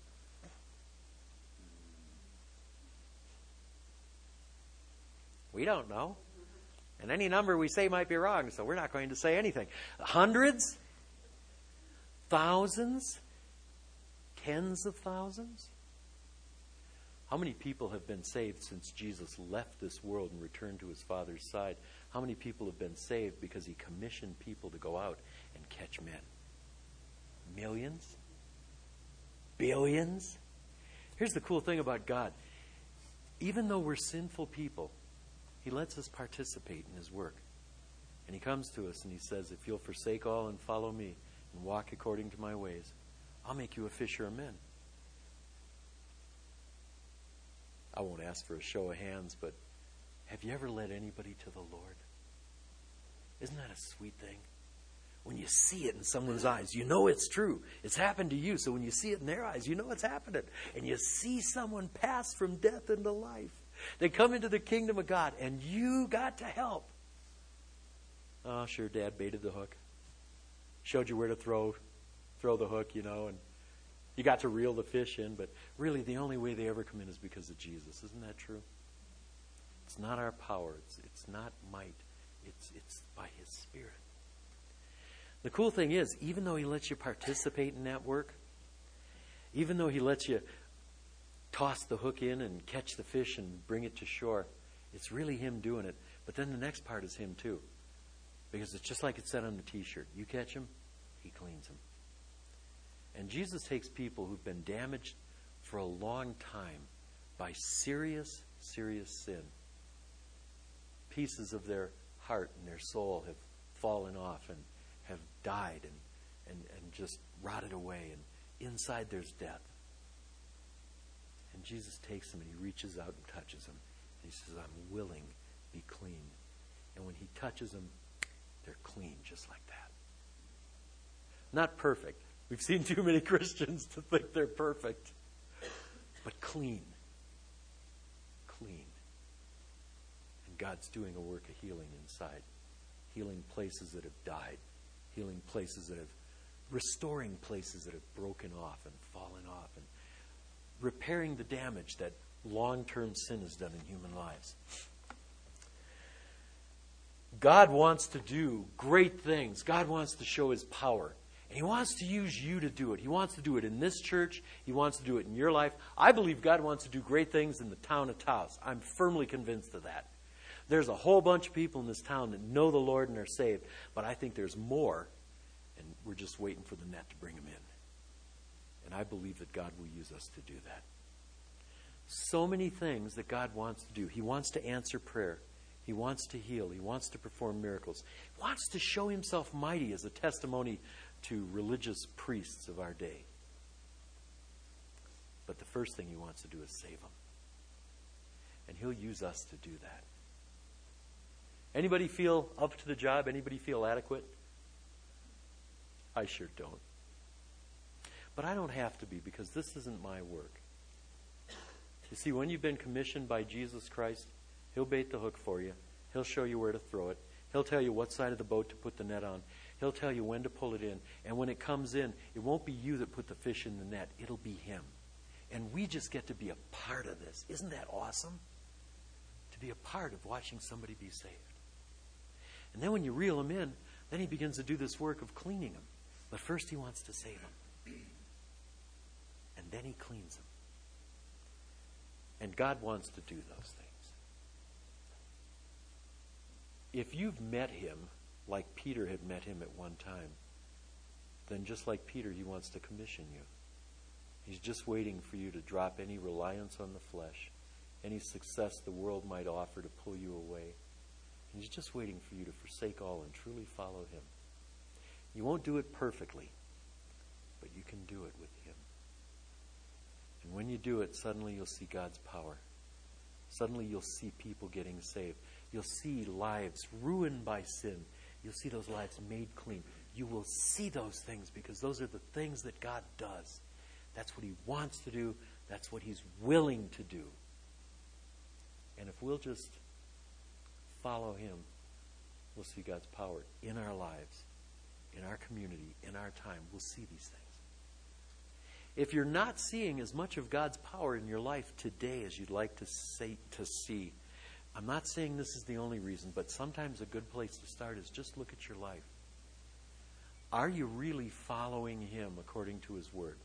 We don't know. And any number we say might be wrong, so we're not going to say anything. Hundreds? Thousands? Tens of thousands? How many people have been saved since Jesus left this world and returned to his Father's side? How many people have been saved because he commissioned people to go out and catch men? Millions? Billions? Here's the cool thing about God. Even though we're sinful people, he lets us participate in his work. And he comes to us and he says, if you'll forsake all and follow me and walk according to my ways, I'll make you a fisher of men. I won't ask for a show of hands, but have you ever led anybody to the Lord? Isn't that a sweet thing? When you see it in someone's eyes, you know it's true. It's happened to you. So when you see it in their eyes, you know it's happening. And you see someone pass from death into life. They come into the kingdom of God, and you got to help. Oh, sure, Dad baited the hook. Showed you where to throw, throw the hook, you know, and you got to reel the fish in. But really, the only way they ever come in is because of Jesus. Isn't that true? It's not our power. It's, it's not might. It's, it's by his Spirit. The cool thing is, even though he lets you participate in that work, even though he lets you toss the hook in and catch the fish and bring it to shore, it's really him doing it. But then the next part is him too. Because it's just like it said on the T-shirt. You catch him, he cleans him. And Jesus takes people who've been damaged for a long time by serious, serious sin. Pieces of their heart and their soul have fallen off and have died and, and, and just rotted away. And inside there's death. And Jesus takes them and he reaches out and touches them. And he says, I'm willing, be clean. And when he touches them, they're clean just like that. Not perfect. We've seen too many Christians to think they're perfect. But clean. Clean. And God's doing a work of healing inside. Healing places that have died. Healing places that have, restoring places that have broken off and fallen off. And repairing the damage that long-term sin has done in human lives. God wants to do great things. God wants to show his power. And he wants to use you to do it. He wants to do it in this church. He wants to do it in your life. I believe God wants to do great things in the town of Taos. I'm firmly convinced of that. There's a whole bunch of people in this town that know the Lord and are saved. But I think there's more. And we're just waiting for the net to bring them in. And I believe that God will use us to do that. So many things that God wants to do. He wants to answer prayer. He wants to heal. He wants to perform miracles. He wants to show himself mighty as a testimony to religious priests of our day. But the first thing he wants to do is save them. And he'll use us to do that. Anybody feel up to the job? Anybody feel adequate? I sure don't. But I don't have to be, because this isn't my work. You see, when you've been commissioned by Jesus Christ, he'll bait the hook for you. He'll show you where to throw it. He'll tell you what side of the boat to put the net on. He'll tell you when to pull it in. And when it comes in, it won't be you that put the fish in the net. It'll be him. And we just get to be a part of this. Isn't that awesome? to be a part of watching somebody be saved. And then when you reel them in, then he begins to do this work of cleaning them. But first he wants to save them. And then he cleans them. And God wants to do those things. If you've met him like Peter had met him at one time, then just like Peter, he wants to commission you. He's just waiting for you to drop any reliance on the flesh, any success the world might offer to pull you away. He's just waiting for you to forsake all and truly follow him. You won't do it perfectly, but you can do it with him. And when you do it, suddenly you'll see God's power. Suddenly you'll see people getting saved. You'll see lives ruined by sin. You'll see those lives made clean. You will see those things because those are the things that God does. That's what he wants to do. That's what he's willing to do. And if we'll just follow him, we'll see God's power in our lives, in our community, in our time. We'll see these things. If you're not seeing as much of God's power in your life today as you'd like to say, to see, I'm not saying this is the only reason, but sometimes a good place to start is just look at your life. Are you really following him according to his word?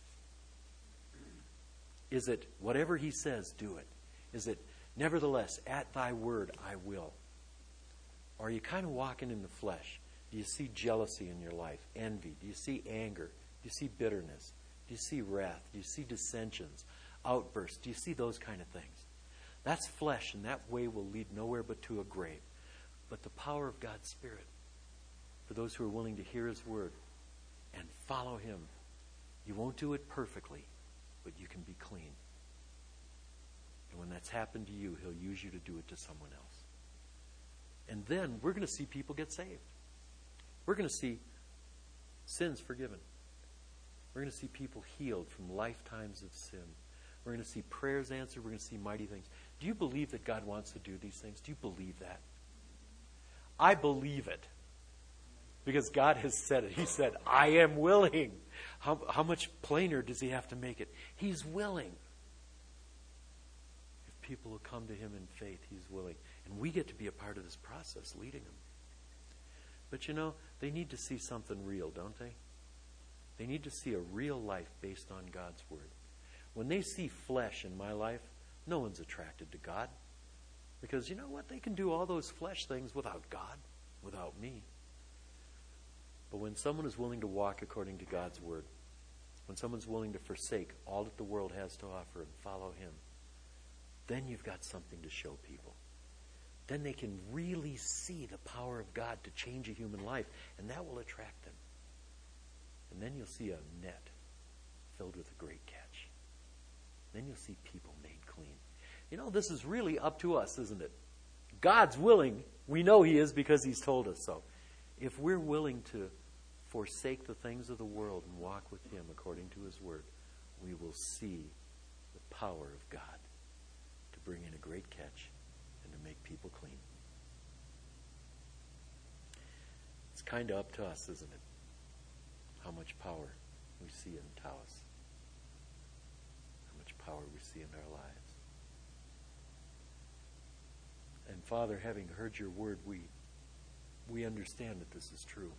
Is it whatever he says, do it? Is it, nevertheless, at thy word I will? Or are you kind of walking in the flesh? Do you see jealousy in your life? Envy? Do you see anger? Do you see bitterness? Do you see wrath? Do you see dissensions? Outbursts? Do you see those kind of things? That's flesh, and that way will lead nowhere but to a grave. But the power of God's Spirit, for those who are willing to hear his word and follow him, you won't do it perfectly, but you can be clean. And when that's happened to you, he'll use you to do it to someone else. And then we're going to see people get saved. We're going to see sins forgiven. We're going to see people healed from lifetimes of sin. We're going to see prayers answered. We're going to see mighty things. Do you believe that God wants to do these things? Do you believe that? I believe it. Because God has said it. He said, I am willing. How, how much plainer does he have to make it? He's willing. If people will come to him in faith, he's willing. And we get to be a part of this process, leading them. But you know, they need to see something real, don't they? They need to see a real life based on God's word. When they see flesh in my life, no one's attracted to God. Because you know what? They can do all those flesh things without God, without me. But when someone is willing to walk according to God's word, when someone's willing to forsake all that the world has to offer and follow him, then you've got something to show people. Then they can really see the power of God to change a human life, and that will attract them. And then you'll see a net filled with a great catch. Then you'll see people made clean. You know, this is really up to us, isn't it? God's willing. We know he is because he's told us so. If we're willing to forsake the things of the world and walk with him according to his word, we will see the power of God to bring in a great catch and to make people clean. It's kind of up to us, isn't it? How much power we see in Taos. How much power we see in our lives. And Father, having heard your word, we we understand that this is true.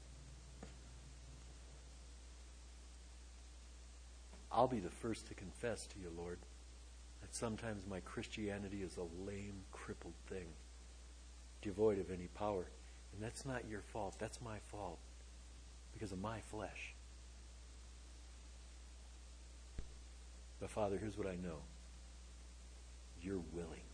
I'll be the first to confess to you, Lord, that sometimes my Christianity is a lame, crippled thing, devoid of any power. And that's not your fault. That's my fault because of my flesh. But Father, here's what I know. You're willing.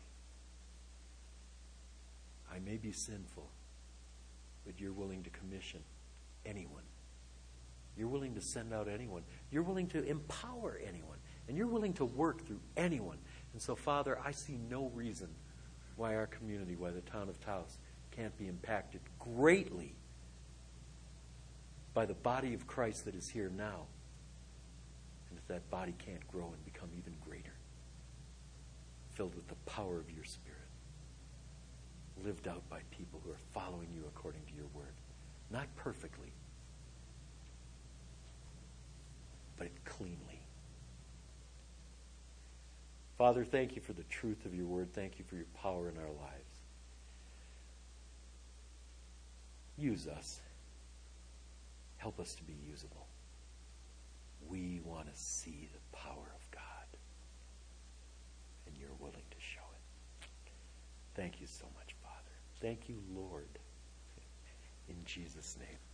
I may be sinful, but you're willing to commission anyone. You're willing to send out anyone. You're willing to empower anyone. And you're willing to work through anyone. And so, Father, I see no reason why our community, why the town of Taos, can't be impacted greatly by the body of Christ that is here now. And if that body can't grow and become even greater, filled with the power of your Spirit, lived out by people who are following you according to your word. Not perfectly, but cleanly. Father, thank you for the truth of your word. Thank you for your power in our lives. Use us. Help us to be usable. We want to see the power of God, and you're willing to show it. Thank you so much, Father. Thank you, Lord. In Jesus' name.